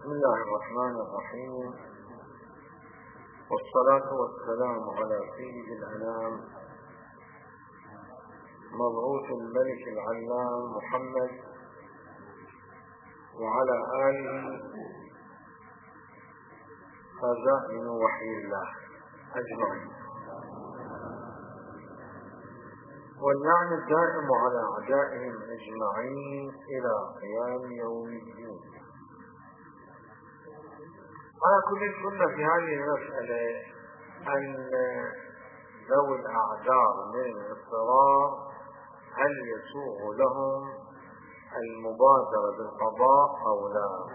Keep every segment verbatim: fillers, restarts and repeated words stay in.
بسم الله الرحمن الرحيم، والصلاة والسلام على سيد الأنام مبعوث الملك العلام محمد وعلى آله خزائن وحي الله أجمعين، واللعن الدائم على أعدائهم أجمعين إلى قيام يوم الدين. على كل كنا في هذه المسألة أن ذوي الأعذار من الاضطرار هل يسوغ لهم المبادرة بالقضاء أو لا؟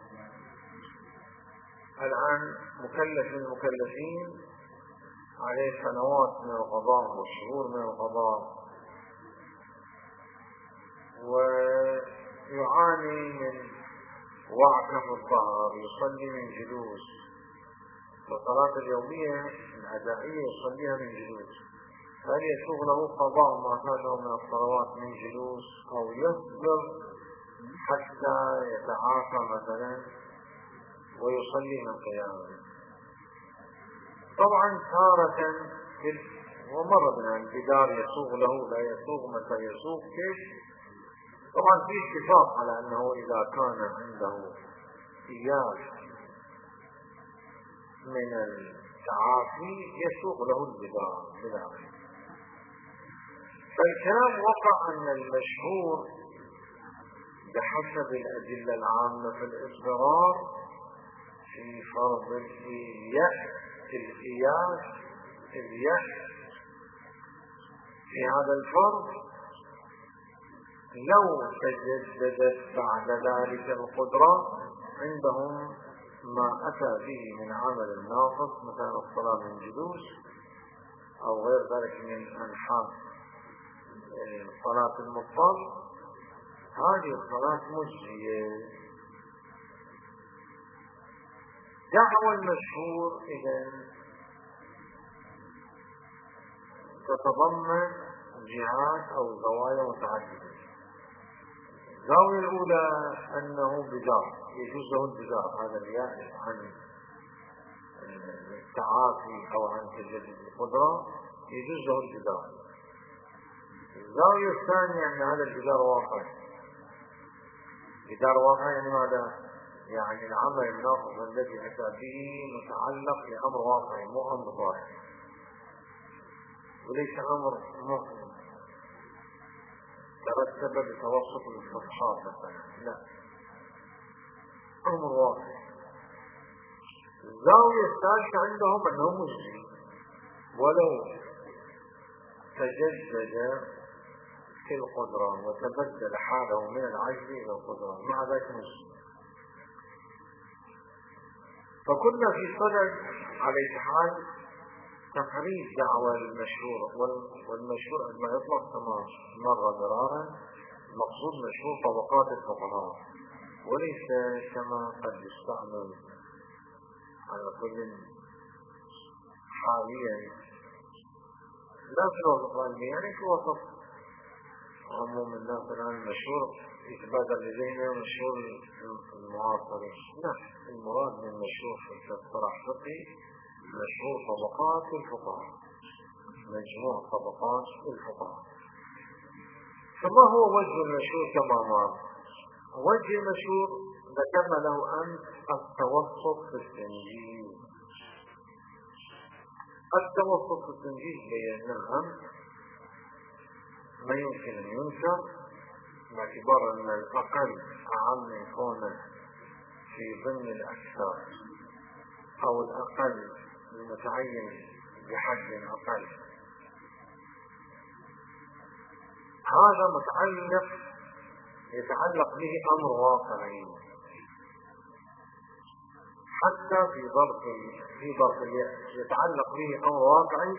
الآن مكلف من المكلفين عليه سنوات من القضاء وشهور من القضاء، ويعاني من وعكة في الظهر، يصلي من جلوس، والصلاة اليومية الأدائية يصليها من جلوس، فهل يسوغ له قضاء ما فاته من الصلوات من جلوس أو يصبر حتى يتعافى مثلا ويصلي من قيامه؟ طبعا تارة ومرة من الجدار يسوغ له لا يسوغ، متى يسوغ كيف؟ طبعا في اتفاق على أنه إذا كان عنده إياس من التعافي يسوغ له الجدار بلا غير. فالكلام وقع أن المشهور بحسب الأدلة العامة في الإصرار في فرض الإياس الإياس الإياس في هذا الفرض لو تجددت بعد ذلك القدرة عندهم ما أتى به من عمل الناقص، مثلا الصلاة من جلوس أو غير ذلك من أنحاء صلاة المضطر، هذه الصلاة مجزية. دعوى المشهور إذن تتضمن جهات أو زوايا متعددة. الزاوية الأولى أنه بدار يجوز له البدار، هذا اليائس عن التعافي أو عن تجدد القدرة يجوز له البدار. الزاوية الثانية أن هذا البدار واقع. بدار واقع يعني ماذا؟ يعني العمل الناقص الذي أتى به متعلق بأمر واقعي مو أمر ظاهر، وليس أمر مهم ترتب بتوسط الصفحات مثلا، لا، أمر واقع. الزاوية الثالثة عندهم أنه مجزي ولو تجدد في القدرة وتبدل حاله من العجز إلى القدرة مع ذلك مجزي. فكنا في صدد على حال تقريب دعوى المشهور، والمشهور عندما يطلق كما مر مرارا المقصود مشهور طبقات الفقهاء، وليس كما قد يستعمل على كل حاليا لا في الوسط العلمي، يعني في وسط عموم الناس الآن المشهور يتبادر لدينا مشهور المعاصرين. لا، المراد من مشهور في اصطلاح فقهي مشهور طبقات الفقهاء، مجموع طبقات الفقهاء. فما هو وجه المشهور كما مر؟ وجه المشهور ذكرنا له أن التوسط في التنجيز. التوسط في التنجيز بينها ما يمكن أن ينكر باعتبار أن الأقل أعم من كونه في ضمن الأكثر أو الأقل المتعين بحد أقل. هذا متعلق يتعلق به أمر واقعي، حتى في ظرف في ظرف يتعلق به أمر واقعي،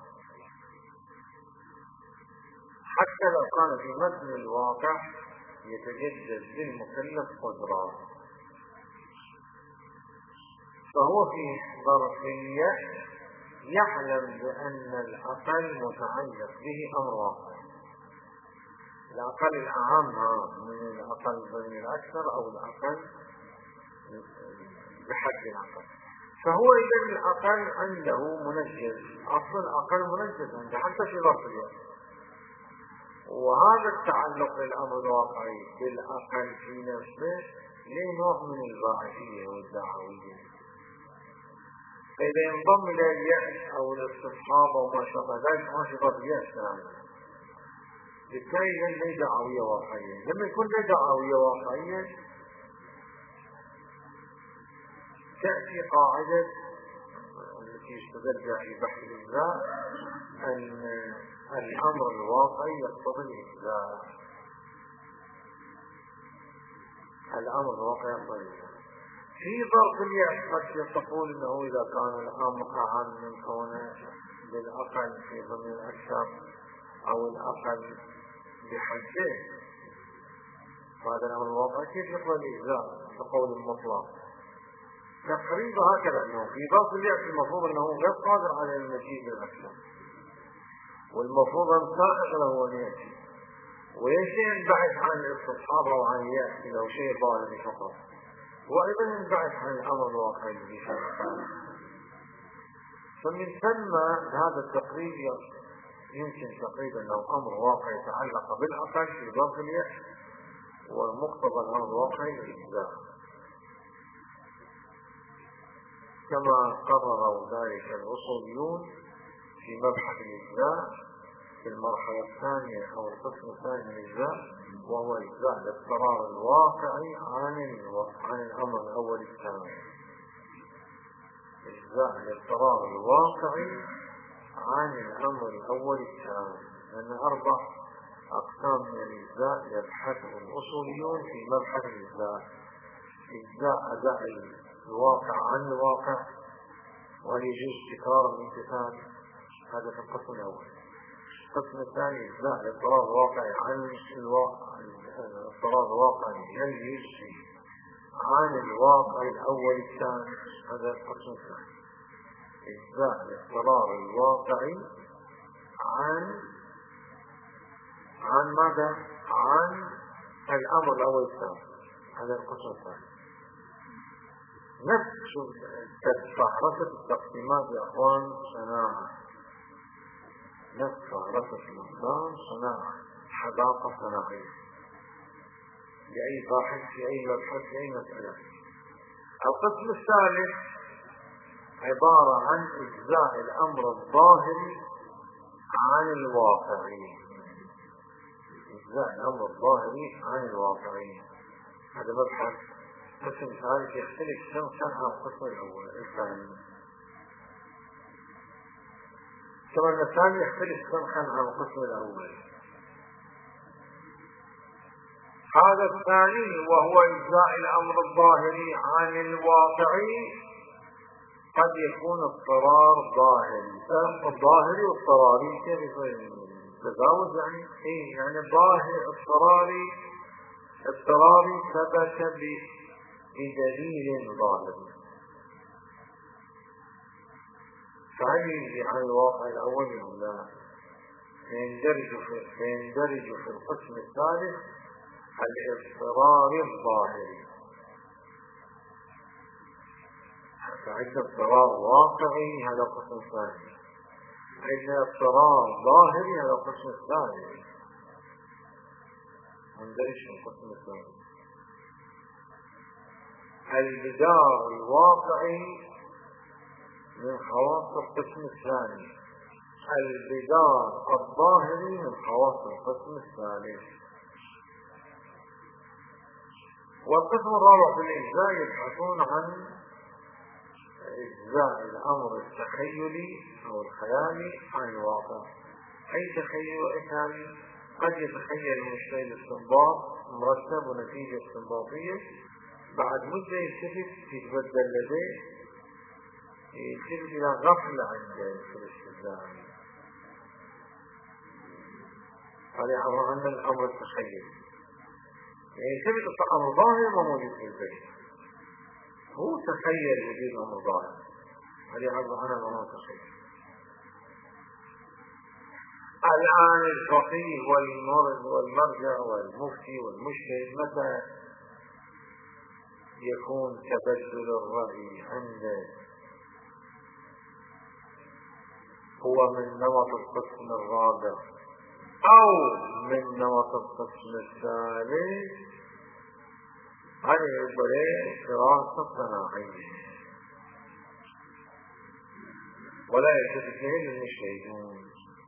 حتى لو كان في متن الواقع يتجدد للمكلف قدرة، فهو في ظرفية يعلم بأن الأقل متعلق به أمر واقع. الأقل الأهم من الأقل من الأكثر، أو الأقل بحد العقل. فهو إذا الأقل عنده منجز، أصل الأقل منجز عنده حتى في ظرف الوقت. وهذا التعلق للأمر الواقعي بالأقل في نفسه له نوع من الباعثية والدعوية. فإذا ينضم إلى اليأس أو الاستصحاب أو ما شابه ذلك ما شبه اليأس عنه، بالتالي له دعوية واقعية. لما يكون له دعوية واقعية تأتي قاعدة التي يستدل بها في بحث الإجزاء أن الأمر الواقعي يقتضي الإجزاء. الأمر الواقعي يقتضي الإجزاء. في ظرف اليأس قد تقول أنه إذا كان الأمر أعم من كونه بالأقل في ضمن الأكثر أو الأقل بحده، فهذا الأمر الواقعي كيف يقتضي الإجزاء بقول المطلق؟ تقريبا هكذا أنه في ظرف اليأس المفروض أنه غير قادر على المجيء بالأكثر، والمفروض أن سائق له أن يأتي، ويجي ينبعث عن الاستصحاب أو عن اليأس لو شيء ظاهري فقط، وأيضا ينبعث عن الأمر الواقعي الذي شاء. فمن ثم هذا التقريب يمكن تقريبا أنه أمر واقعي يتعلق بالأقل في ظرف اليأس، ومقتضى الأمر الواقعي الإجزاء، كما قرروا ذلك الأصوليون في مبحث الإجزاء في المرحلة الثانية أو القسم الثاني من الإجزاء، وهو إجزاء الاضطرار الواقعي عن عن الأمر الأول الثاني. إجزاء الاضطرار الواقعي عن الأمر الأول الثاني، لأن أربع أقسام من الإجزاء يبحثه الأصوليون في مبحث الإجزاء: إجزاء أداء الواقع عن الواقع، وهل يجوز تكرار الامتثال، هذا في القسم الأول. القسم الثاني إجزاء الاضطرار الواقعي عن الواقع، الاضطرار الواقعي هل يجزي عن الواقع الأول الثاني، هذا القسم الثاني. إجزاء الاضطرار الواقعي عن عن ماذا؟ عن الأمر الأول الثاني، هذا القسم الثاني. نفس فهرسة التقسيمات يا أخوان صناعة، نفس فهرسة الإسلام صناعة، حداقة صناعية لأي باحث في أي مبحث في أي مسألة. القسم الثالث عبارة عن إجزاء الأمر الظاهري عن الواقعي، إجزاء الأمر الظاهري عن الواقعي، هذا مبحث. القسم الثالث يختلف شرحا عن القسم الأول الثاني، كما أن الثاني يختلف شرحا عن القسم الأول. هذا الثاني وهو إجزاء الأمر الظاهري عن الواقعي قد يكون اضطرار ظاهري، الظاهري واضطراري كيف تزاوج يعني ايه؟ يعني ظاهر اضطراري اضطراري ثبت بدليل ظاهري، فهل يجي عن الواقع الأول أو لا؟ فيندرج في, فيندرج في القسم الثالث الاضطرار الظاهري، فعند اضطرار واقعي هذا القسم الثاني، عند اضطرار ظاهري هذا القسم الثاني، مندرج في القسم الثاني. الجدار الواقعي من خواص القسم الثاني، الجدار الظاهري من خواص القسم الثالث. والقسم الرابع في الإجزاء يبحثون عن إجزاء الأمر التخيلي أو الخيالي عن الواقع. أي تخيل وإخيالي؟ قد يتخيل المشتري الاستنباط مرتب ونتيجة استنباطية، بعد مدة يلتفت يتبدل لديه، يلتفت إلى غفلة عند الاستدلال، هذا يعبر عن الأمر التخيلي. يعني يلتفت الأمر ظاهر وموجود في البيت، هو تخيل وجود أمر ظاهر، هذا يعبر عن الأمر التخيلي. الآن الفقيه والمرجع والمفتي والمجتهد متى يكون تبدل الرأي عنده هو من نمط القسم الرابع أو من نمط القسم الثالث، هذا يقول دراسة صناعية ولا يلتفت إليه المجتهدون.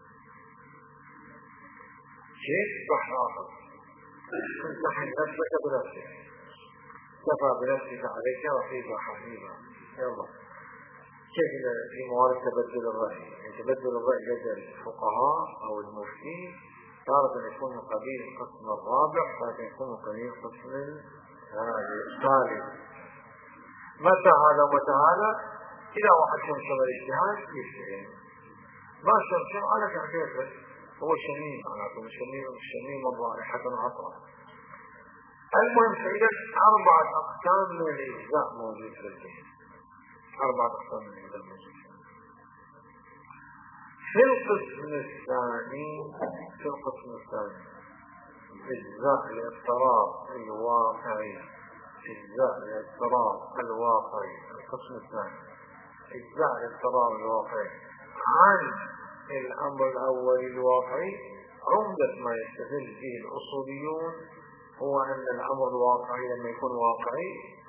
كيف تحافظ تمتحن نفسك بنفسك، كفى بنفسك عليك رقيبا حبيبا. يلا كيف في موارد تبدل الرأي؟ يعني تبدل الرأي لدى الفقهاء أو المفتي تارة يكون قبيل القسم الرابع، تارة يكون قبيل القسم الثالث. متى هذا ومتى هذا؟ إذا واحد شمشم الاجتهاد يجتهد، ما شمشم على كيفه، هو شميم معناته شميم شميم الرائحة عطرة. المهم فإذا أربعة أقسام من الإجزاء موجود في الدين، أربعة أقسام من الإجزاء موجود في القسم الثاني. في القسم الثاني إجزاء الاضطراب الواقعي، إجزاء الاضطراب الواقعي. القسم الثاني إجزاء الاضطراب الواقعي عن الأمر الأول الواقعي. عمدة ما يستدل به الأصوليون هو أن الأمر الواقعي لما يكون واقعي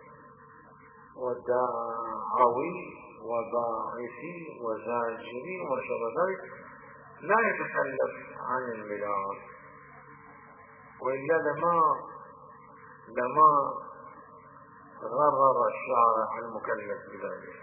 ودعوي وباعثي وزاجري وشبه ذلك لا يتكلف عن الميراث، وإلا لما لما غرر الشارع المكلف بذلك.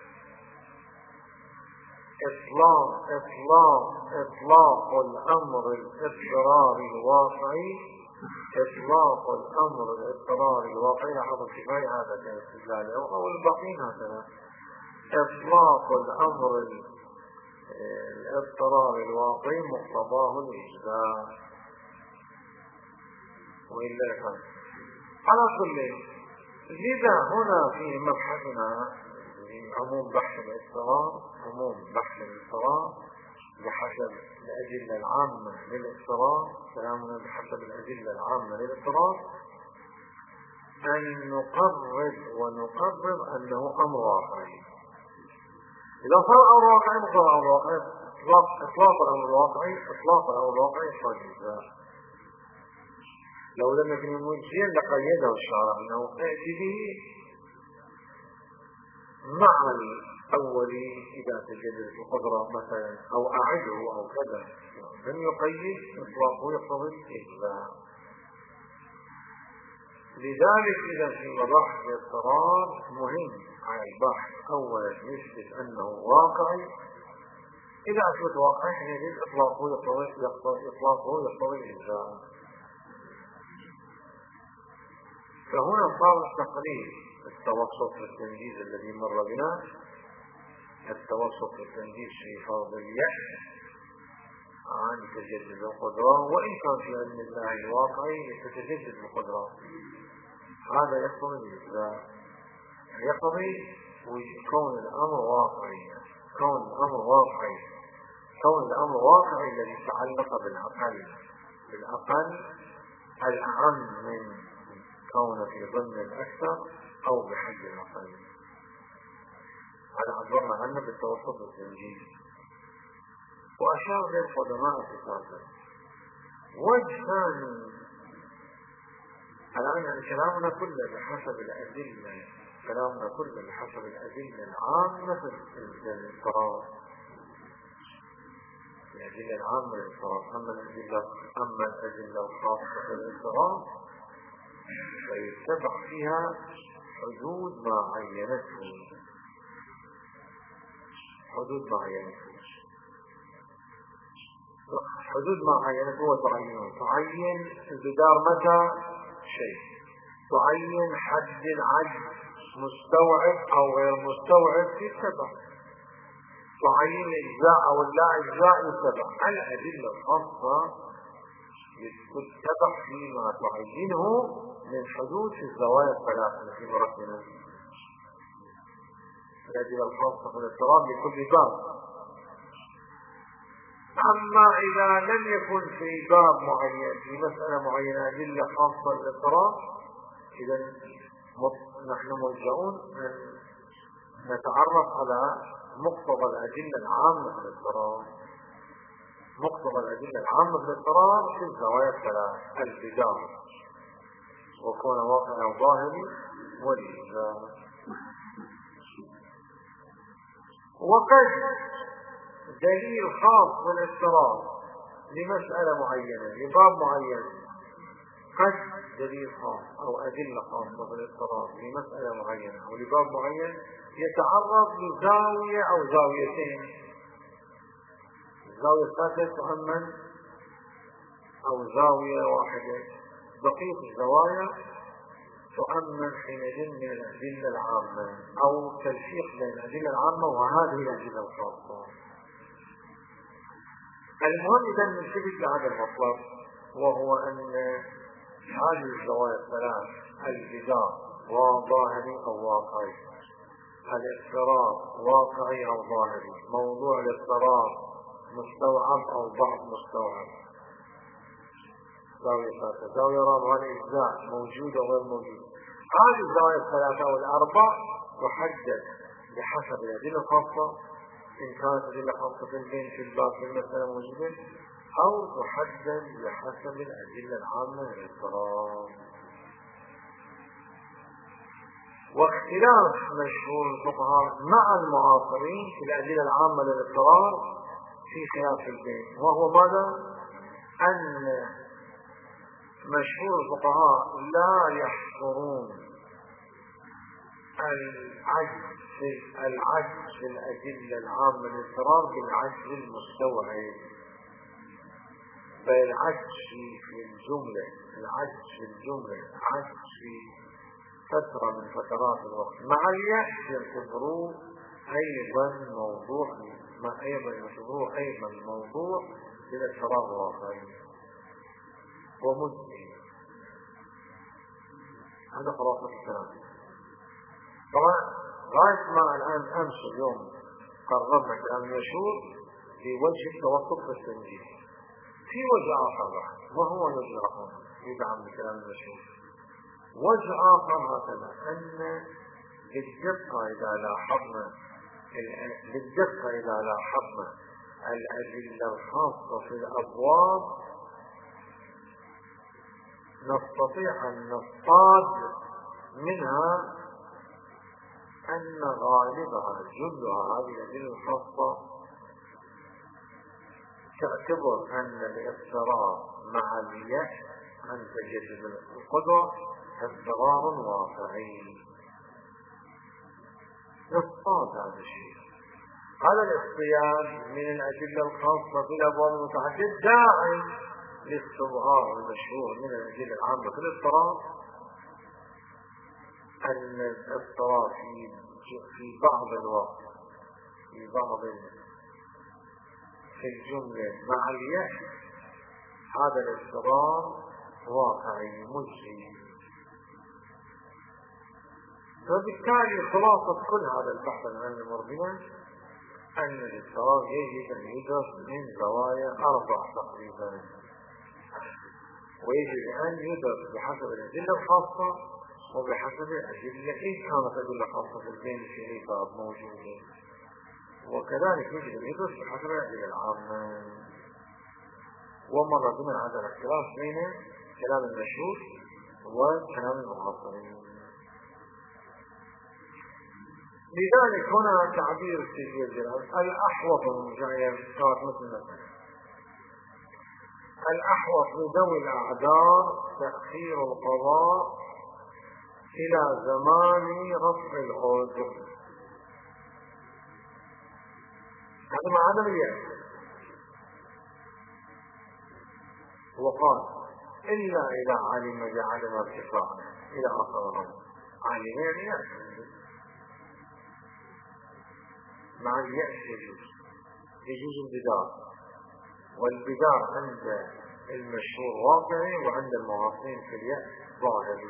إطلاق إطلاق إطلاق الأمر الاضطراري الواقعي، إطلاق الأمر الاضطراري الواقعي لاحظوا كفاية هذا كان استدلال أو الباقين هكذا. إطلاق الأمر الاضطراري الواقعي مقتضاه الإجزاء، وإلا كان على كل. لذا هنا في مبحثنا عموم بحث الاضطرار، عموم بحث الاضطرار بحسب الأدلة العامة للاضطرار، كلامنا بحسب الأدلة العامة للاضطرار، أن نقرر ونقرر أنه أمر واقعي. إذا صار أمر واقعي مقتضى أمر واقعي، إطلاق إطلاق الأمر الواقعي إطلاق الأمر الواقعي صار جزاء. لو لم يكن موجيا لقيده الشارع أنه ائتي به مع الأول إذا تجدد القدرة مثلا أو أعده أو كذا، لم يقيد إطلاقه يقتضي الإجزاء. لذلك إذا في مباحث الاضطرار مهم على البحث أولا يثبت أنه واقعي، إذا أثبت واقعي يجب إطلاقه يقتضي إطلاقه يقتضي الإجزاء. فهنا صار التقليد التوسط في التنجيز الذي مر بنا، التوسط في التنجيز في فرض اليأس عن تجدد القدرة، وإن كان في علم الله الواقعي تتجدد القدرة، هذا يقتضي الإجزاء، يقتضي كون الأمر واقعي، كون الأمر واقعي، كون الأمر واقعي الذي يتعلق بالأقل، بالأقل الأعم من كون في ضمن الأكثر أو بحد الأقل. هذا عبرنا عنه بالتوسط التنجيز، وأشار للقدماء في ذلك. وجه ثاني، الآن يعني كلامنا كله بحسب الأدلة، كلامنا كله بحسب الأدلة العامة في الاضطرار، الأدلة العامة للاضطرار. أما الأدلة أما الأدلة الخاصة بالاضطرار فيتبع فيها حدود ما عينته، حدود ما عينته حدود ما عينته وتعينه. تعين الجدار متى شيء، تعين حد العجز مستوعب أو غير مستوعب في السبع، تعين الإجزاء أو اللا إجزاء يتبع. الأدلة الخاصة يتبع فيما تعينه من حدود في الزوايا الثلاثة التي مرتنا. الأدلة الخاصة في الاضطراب لكل باب. أما إذا لم يكن في باب معين في مسألة معينة أدلة خاصة للاضطراب، إذا نحن ملجؤون أن نتعرف على مقتضى الأدلة العامة في الاضطرار. مقتضى الأدلة العامة في الاضطرار في الزوايا الثلاث: البدار وكون واقع ظاهري والإجزاء. وقد دليل خاص بالاضطرار لمسألة معينة لباب معين، قد دليل خاص أو أدلة خاصة بالاضطرار لمسألة معينة أو لباب معين يتعرض لزاوية أو زاويتين. الزاوية الثالثة تؤمن أو زاوية واحدة. بقية الزوايا تؤمن حينئذ من الأدلة العامة أو تلفيق بين الأدلة العامة وهذه الأدلة الخاصة. المهم إذا ننتبه لهذا المطلب، وهو أن هذه الزوايا الثلاث: البدار وظاهري أو واقعي، الاضطرار واقعي أو ظاهري، موضوع الاضطرار مستوعب أو بعض مستوعب. زاوية ثالثة. زاوية رابعة: الإجزاء موجود أو غير موجود. هذه الزوايا الثلاثة أو الأربع تحدد بحسب الأدلة الخاصة، إن كانت أدلة خاصة في البين في الباب في المسألة موجودة، أو تحدد بحسب الأدلة العامة للاضطرار. واختلاف مشهور الفقهاء مع المعاصرين في الأدلة العامة للاضطرار في خلاف البين، وهو ماذا؟ أن مشهور الفقهاء لا يحصرون العجز العجز في الأدلة العامة للاضطرار بالعجز المستوعب، بل العجز في الجملة، العجز في الجملة، عجز في فترة من فترات الوقت، مع اليأس يعتبروه أيضا موضوع ما أيضا يعتبروه أيضا موضوع للاضطرار الواقعي ومزمن. هذا خلاصة الكلام. طبعا غاية ما الآن أمس اليوم قررنا كلام مشهور في وجه التوسط في التنجيل. في وجه آخر بحث، وهو وجه آخر يدعم بكلام المشهور. وجه آخر هكذا أن بالدقة إذا لاحظنا بالدقة إذا لاحظنا الأدلة الخاصة في الأبواب نستطيع أن نصطاد منها أن غالبها جلها هذه الأدلة الخاصة تعتبر أن الاضطرار مع اليأس أن تجد القدرة اضطرار واقعي. نصطاد هذا الشيء. هذا الاصطياد من الأدلة الخاصة في الأبواب المتعددة داعي لاستظهار المشهور من الأدلة العامة في الاضطرار أن الاضطرار في في بعض الوقت في بعض في الجملة مع اليأس هذا الاضطرار واقعي مجري. وبالتالي خلاصة كل هذا البحث عن المربية أن الاضطرار يجب أن يدرس من زوايا أربع تقريبا، ويجب أن يدرس بحسب الأدلة الخاصة وبحسب الأدلة إن كانت أدلة خاصة في البين في أي باب موجودة، وكذلك يجب أن يدرس بحسب الأدلة العامة. ومر بنا هذا الاختلاف بين كلام المشهور وكلام المعاصرين. لذلك هنا تعبير السيدي الجلال الأحوط من جاية صارت مثل مثلا الأحوط لذوي الأعذار تأخير القضاء إلى زمان رفع العذر. هذا مع عدم اليأس. وقال إلا إذا علم بعدم ارتفاعه إلى آخر الأمر. علم يعني يأس، مع اليأس يجوز يجوز البدار، والبدار عند المشهور واقعي وعند المعاصرين في اليأس ظاهري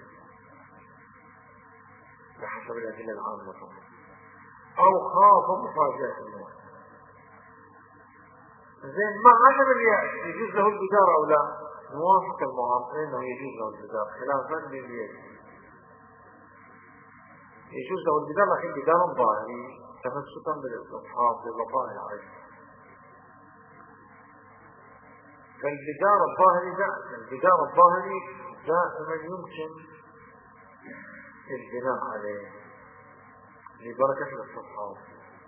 بحسب الأدلة العامة فقط. أو خاف مفاجأة الموت. زين مع عدم اليأس يجوز له البدار أو لا؟ موافق المعاصرين أنه يجوز له البدار خلافا لليأس. يجوز له البدار لكن بدار ظاهري تمسكا بالاستصحاب لبقاء العين. فالبدار الظاهري لا، البدار الظاهري دائما يمكن البناء عليه لبركة الاستصحاب.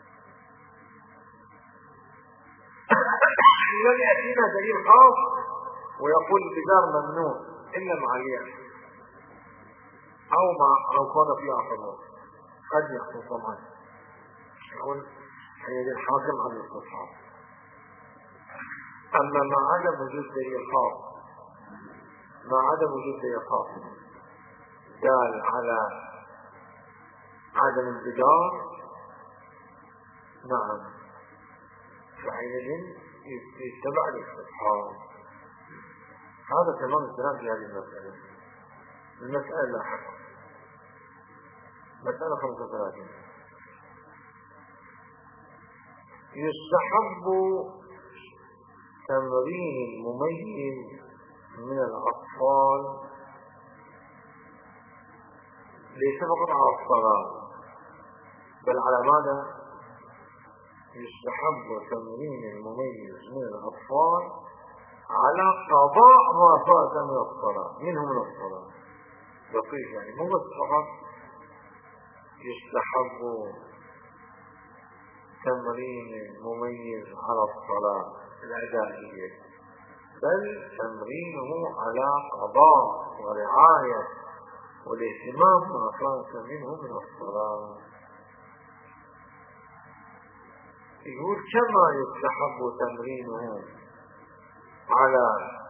لم يأتينا دليل خاص ويقول البدار ممنوع إلا مع اليأس أو مع لو كان في اعتبار قد يحصل طبعا يقول هي الحاكم على الاستصحاب. أما مع عدم وجود دليل خاص مع عدم وجود دليل خاص دال على عدم البدار نعم فحينئذ يتبع الاستصحاب. هذا تمام الكلام في هذه المسألة. المسألة لاحقا مسألة خمسة وثلاثين يستحب تمرين المميز من الأطفال ليس فقط على الصلاة بل على ماذا؟ يستحب تمرين المميز من الأطفال على قضاء ما فات من الصلاة منه من الصلاة. دقيق يعني مو بس فقط يستحب تمرين المميز على الصلاة الأدائية بل تمرينه على قضاء ورعاية والاهتمام ما فات منه من الصلاة. يقول كما يستحب تمرينه على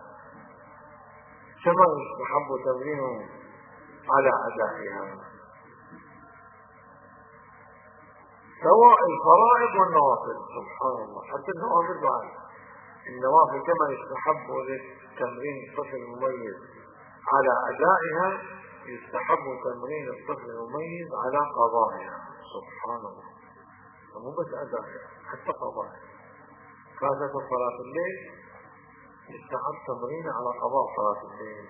كما يستحب تمرينه على أدائها سواء الفرائض والنوافل. سبحان الله حتى النوافل بعد النوافل كما يستحب تمرين الطفل المميز على أدائها يستحب تمرين الطفل المميز على قضائها. سبحان الله مو بس أدائها حتى قضائها. فاتت صلاة الليل يستحب تمرين على قضاء صلاة الليل.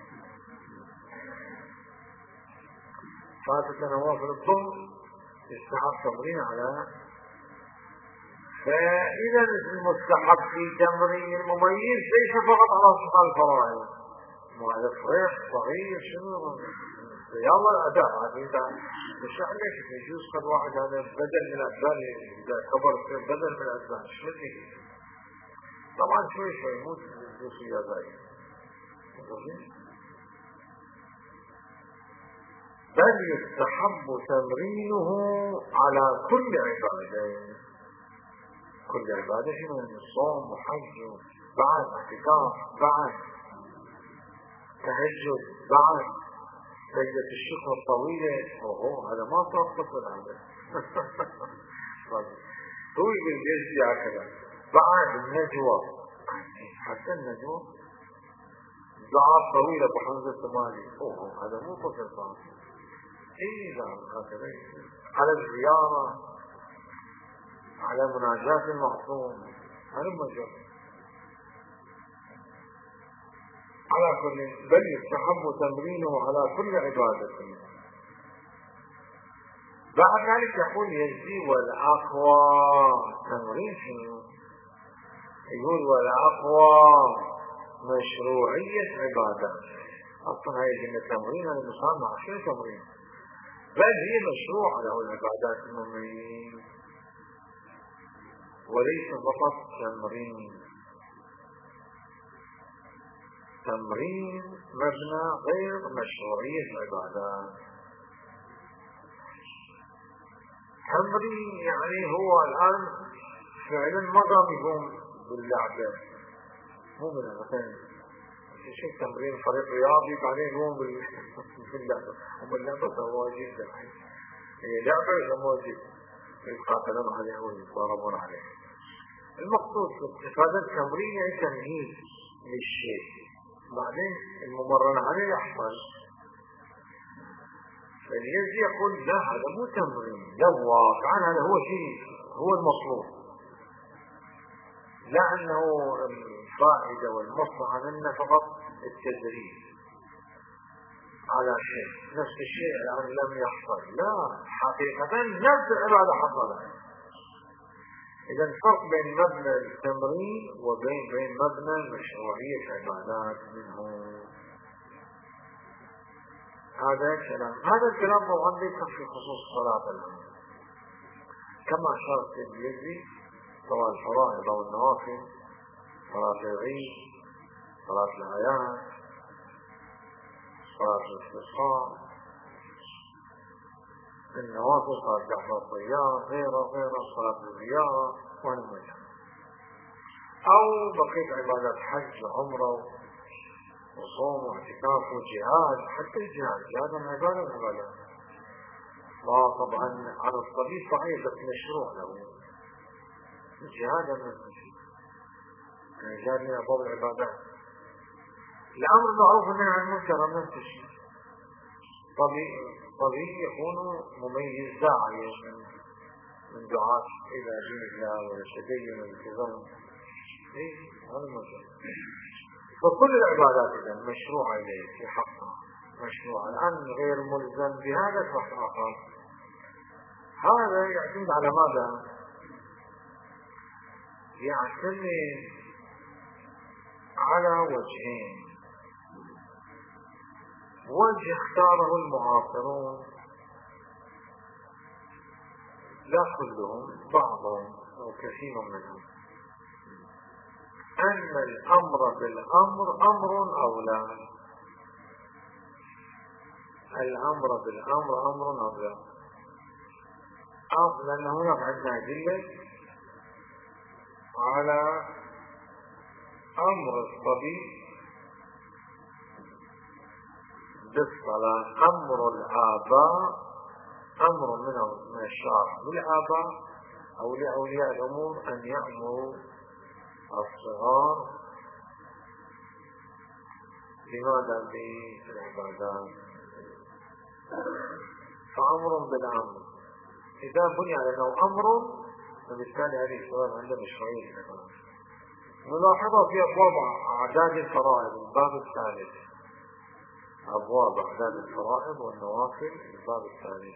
فاتت نوافل الظهر يستحب تمرين على. فإذا المستحب في تمرين المميز ليس فقط على صلاة الفرائض. وهذا صغير صغير شنو يلا الأداء هذا مش ليش يجوز قد واحد هذا بدل من الأداء إذا كبر بدل من الأداء شو طبعا شوي شوي مو الجزئية ذلك. بل يستحب تمرينه على كل عبادة. كل عبادة من الصوم وحج بعد اعتكاف بعد تهجد بعد سجدة الشكر الطويلة. اوه هذا ما صار طفل هذا هو بالجلد هكذا بعد النجوى حتى النجوى دعاء طويلة بحمزة الثمانية. اوه هذا مو طفل صار. ايه لا هكذا على الزيارة على مناجاة المعصوم هذا المجال على كل. بل يستحب تمرينه على كل عبادة. بعد ذلك يقول يجزي والأقوى تمرين شنو؟ يقول والأقوى مشروعية عبادة. أصلا هاي الجنة تمرين على المسامة شنو تمرين؟ بل هي مشروع له العبادات المميز وليس فقط تمرين. تمرين مبنى غير مشروعية العبادات. تمرين يعني هو الآن فعلا ما قام يقوم باللعبة مو من مثلا شيء تمرين فريق رياضي بعدين يقوم باللعبة. هم اللعبة واجب الحين هي لعبة واجب يقاتلون عليها ويتضاربون عليها. المقصود هذا التمرين يعني تمهيد للشيء بعدين الممرن عليه يحصل. فالذي يقول لا هذا مو تمرين لا واقعا هذا هو شيء هو المطلوب لا أنه الفائدة والمصلحة منه فقط التدريب على شيء، نفس الشيء الآن لم يحصل، لا، حقيقة نفس العبادة حصلت. إذا الفرق بين مبنى التمرين وبين بين مبنى مشروعية العبادات منه. هذا كلام هذا الكلام طبعا ذكر في خصوص صلاة الآن، كما أشار الترمذي سواء الفرائض أو النوافل، صلاة العيد، صلاة الأعياد، صلاة الاستسقاء، النوافل، صلاة جعفر الطيار، غيره غيره، صلاة الزيارة والمجد، أو بقية عبادات حج وعمرة وصوم واعتكاف وجهاد. حتى الجهاد جهاد من عبادة من عبادات، لا طبعا على الصليب صحيح بس مشروع له الجهاد من المشروع، يعني الجهاد من أبواب العبادات. الأمر المعروف والنهي عن المنكر نفس الشيء، طبيعي يكون مميز داعية من من دعاة إلى دين الله والتدين والالتزام. إيه هذا الموضوع. فكل العبادات إذا مشروعة إليه في حقها مشروعة، الآن غير ملزم بهذا الفحص آخر. هذا يعتمد على ماذا؟ يعتمد على وجهين. وجه اختاره المعاصرون، لا كلهم، بعضهم أو كثير منهم، أن الأمر بالأمر أمر أو لا، الأمر بالأمر أمر أو لا، لأن هناك عندنا أدلة على أمر الصبي بالصلاة، أمر الآباء، أمر من الشرع للآباء أو لأولياء الأمور أن يأمروا الصغار لماذا؟ بالعبادات. فأمر بالأمر إذا بني على أنه أمر، فبالتالي هذه السؤال عندنا شوية ملاحظة في أبواب أعداد الفرائض الباب الثالث، أبواب أعداد الفرائض والنوافل الباب الثالث،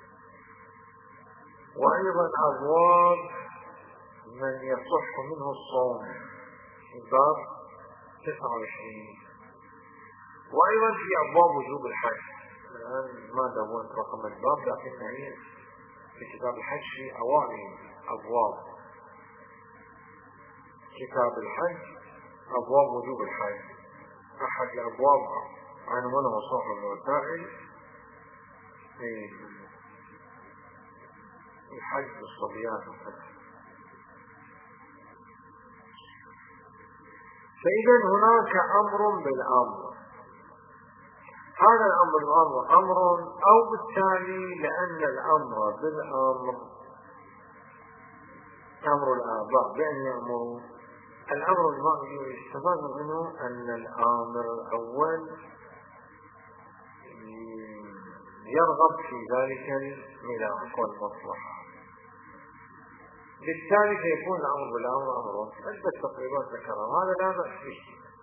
وأيضا أبواب من يصح منه الصوم الباب تسعة وعشرين، وأيضا في أبواب وجوب الحج. الآن ما دونت رقم الباب لكن هي في كتاب الحج في أوائل أبواب كتاب الحج أبواب وجوب الحج. أحد الأبواب عنوانه صاحب الوسائل في الحج بالصبيان. فإذا هناك أمر بالأمر، هذا الأمر بالأمر أمر، أو بالتالي لأن الأمر بالأمر أمر الآباء بأن يأمروا. الأمر الماضي يستفاد منه أن الآمر الأول يرغب في ذلك الملاك والمصلحة، بالتالي سيكون الأمر بالأمر أمر. عدة تقريبات ذكرها هذا لا بأس فيه،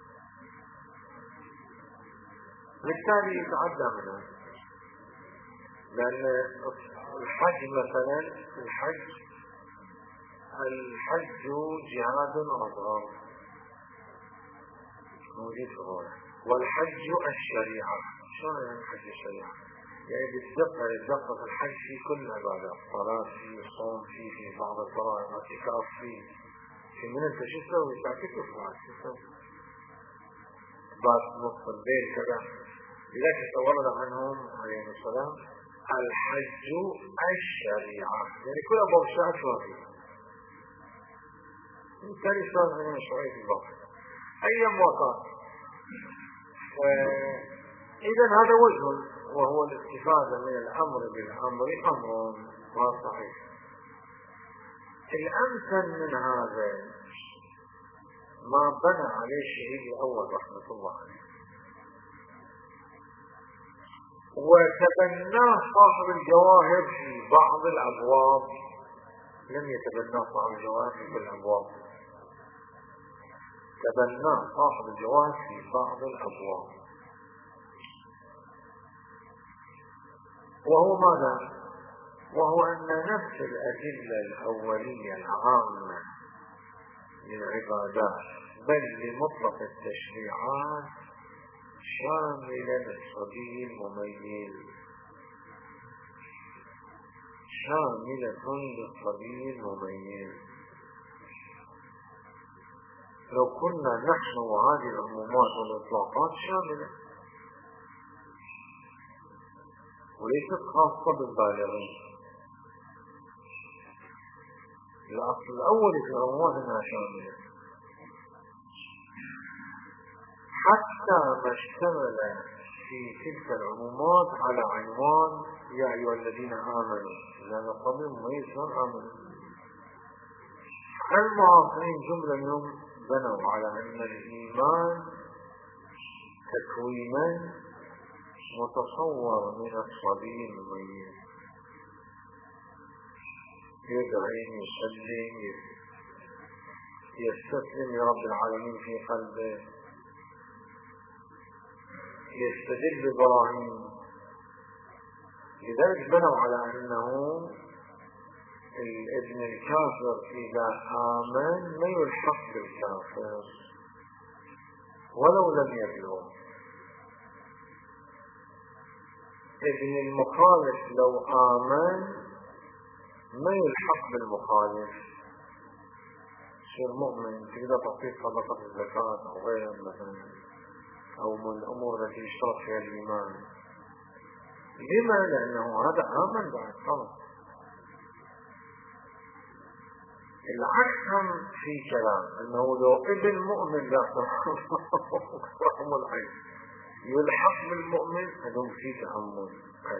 بالتالي يتعدى منه. لأن الحج مثلا الحج الحج جهاد أصغر موجود في الغرب، والحج الشريعة. شلون يعني الحج الشريعة؟ يعني بالدقة الدقة في الحج في كل العبادات، صلاة فيه، صوم فيه، في بعض الفرائض، اعتكاف فيه، في من انت شو تسوي؟ تعتكف بعد شو تسوي؟ بعد نصف الليل كذا. لذلك تورد عنهم عليه السلام الحج الشريعة، يعني كل أبواب الشريعة شوفي. بالتالي صار عندنا شوية الباب أيام وقت. إذا هذا وجه، وهو الاستفادة من الأمر بالأمر أمر، وهذا صحيح. الأمثل من هذا ما بنى عليه الشهيد الأول رحمة الله عليه وتبناه صاحب الجواهر في بعض الأبواب، لم يتبناه صاحب الجواهر في كل الأبواب، تبناه صاحب الجواهر في بعض الأبواب. وهو ماذا؟ وهو أن نفس الأدلة الأولية العامة للعبادات بل لمطلق التشريعات شاملة للصبي المميز، شاملة للصبي المميز. لو كنا نحن وهذه العمومات والإطلاقات شاملة وليست خاصة بالبالغين. الأصل الأول في العمومات أنها شاملة، حتى ما اشتمل في تلك العمومات على عنوان يا أيها الذين آمنوا، لأن الصبي المميز من آمنوا. المعاصرين جملة منهم بنوا على أن الإيمان تكوينا متصور من الصبي المميز، يدعي يسلم يستسلم لرب العالمين في قلبه، يستدل ببراهين. لذلك بنوا على أنه الابن الكافر إذا آمن ما يلحق بالكافر ولو لم يبلغ، ابن المخالف لو آمن ما يلحق بالمخالف، يصير مؤمن تقدر تعطيه صدقة الزكاة أو غيرها مثلا، أو من الأمور التي يشترط فيها الإيمان. لما؟ لأنه هذا آمن بعد خلاص. العكس هم في كلام أنه لو ابن مؤمن لا رحم العين يلحق بالمؤمن هذا في تأمل.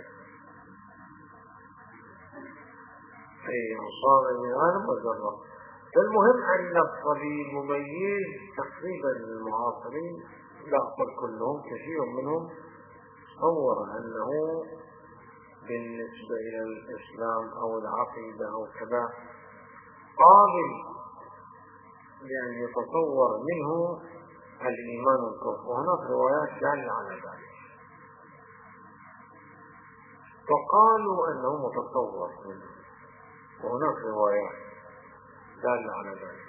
أي مصاب الإيمان مجرد. فالمهم أن الصبي المميز تقريبا المعاصرين لا أقول كلهم، كثير منهم تصور أنه بالنسبة إلى الإسلام أو العقيدة أو كذا قابل لأن يتصور منه الإيمان والكفر، وهناك روايات دالة على ذلك، فقالوا أنه متصور منه، وهناك روايات دالة على ذلك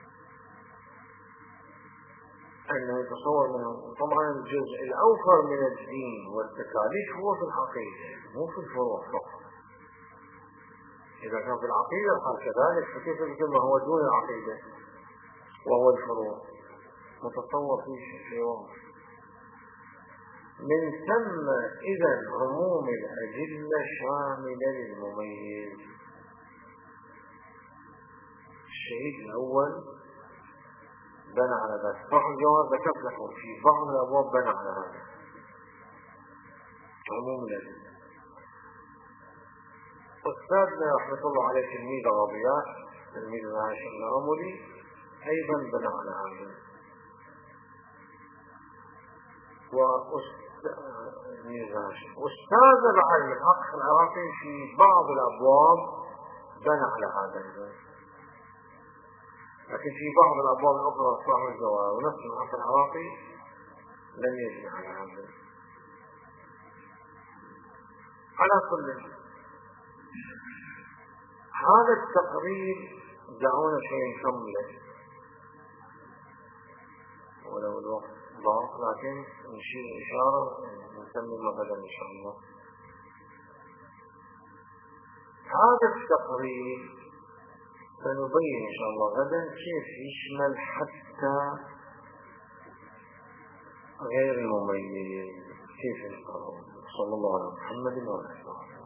أنه يتصور منه. طبعا الجزء الأوفر من الدين والتكاليف هو في العقيدة مو في الفروع فقط. إذا كان في العقيدة قال كذلك، فكيف يمكن ما هو دون العقيدة وهو الفروع متصور فيه شيء واضح. من ثم إذا عموم الأدلة شاملة للمميز. الشهيد الأول بنى على ذلك، بعض الجواب ذكرت لكم في بعض الأبواب بنى على هذا عموم الأدلة. أستاذنا رحمة الله عليه تلميذ الربيع تلميذ هاشم الرملي أيضا بنى على هذا، وأستاذ العلم الحق العراقي في بعض الأبواب بنى على هذا، لكن في بعض الأبواب الأخرى صاحب الجواب ونفس الحق العراقي لم يجني على هذا. على كل هذا التقرير دعونا شيء نكمله ولو الوقت ضاق، لكن نشير إشارة نكمل غدا إن شاء الله. هذا التقرير سنبين إن شاء الله غدا كيف يشمل حتى غير المميز، كيف يشمل. صلى الله على محمد وعلى آله.